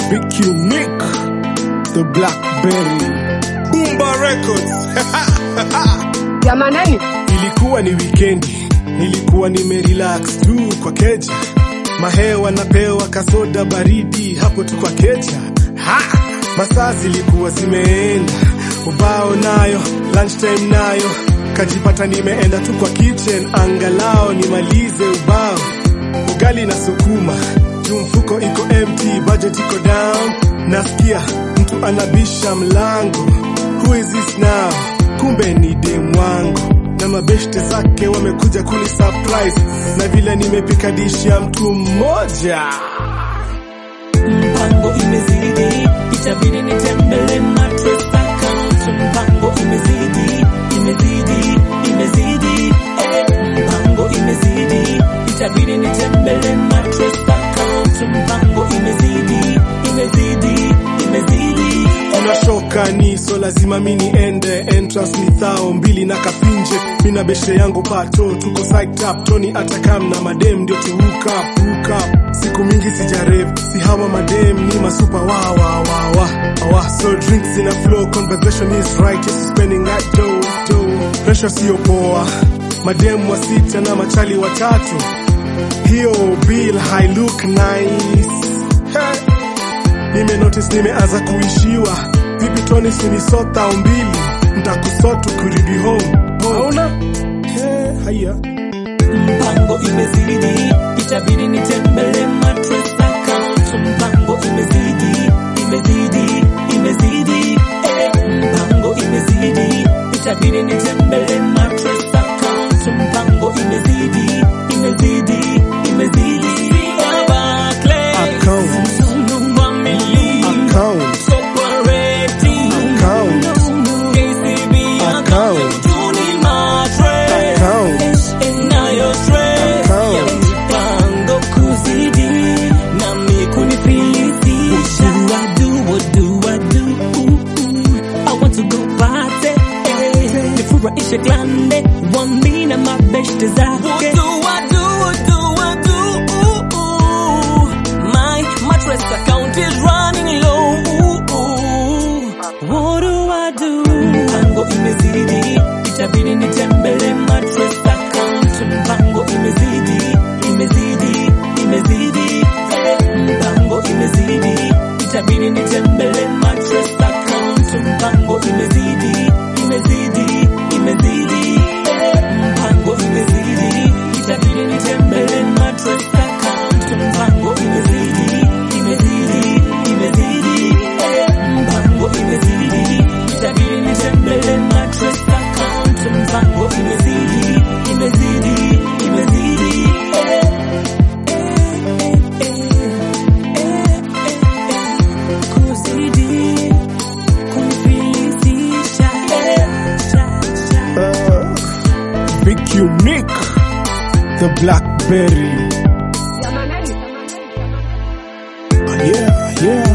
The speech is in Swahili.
Big Unique, the Blackberry, Boomba Records. Jamanani, ilikuwa ni weekendi, nilikuwa nimerelax tu kwa keja. Mahewa napewa kasoda baridi hapo tu kwa keja. Masaa zilikuwa zimeenda, ubao nayo, lunchtime nayo, kajipata nimeenda tu kwa kitchen angalao nimalize ubao. Ugali na sukuma, mfuko iko empty, budget iko down. Nasikia mtu anabisha mlango, who is this now? Kumbe ni demu wangu na mabeshte zake wamekuja kuni surprise, na vile nimepika dishi ya mtu mmoja. Mpango imezidi, itabidi nitembele mattress account. Mpango imezidi, mpango imezidi, itabidi nitembele mattress account. Mpango imezidi. Unashoka ni so lazima mini ende, entrance ni thao mbili na kafinje. Mina beshe yangu pato, tuko psyched up, Tony atakam na madem ndio tu hook up. Siku mingi sijarev, si hawa madem ni masupa wa. So drinks in a flow, conversation is right, just spending that dough. Pressure siyo poa, madem wa sita na machali watatu. Hiyo bill I look nice. Nime notice nimeanza kuishiwa. Vipi Tony sinisota mbili, nitakusotu kurudi home. Hauna? Haya. Mpango imezidi, itabidi nitembele mattress account. Mpango imezidi. Mpango imezidi, itabidi nitembele mattress account. Mpango imezidi. Isha glande, wambina mabeshte zake. What do? My mattress account is running low. What do? Mpango imezidi, itabidi nitembele mattress account. Mpango imezidi. Mpango imezidi, itabidi nitembele mattress account. Mpango imezidi. Mpango imezidi, itabidi nitembele mattress account. Mpango imezidi. Mpango imezidi, itabidi nitembele mattress account. Mpango imezidi. Kuzidi kunifilisisha. Big Unique, the Blackberry. Jamanani. Yeah.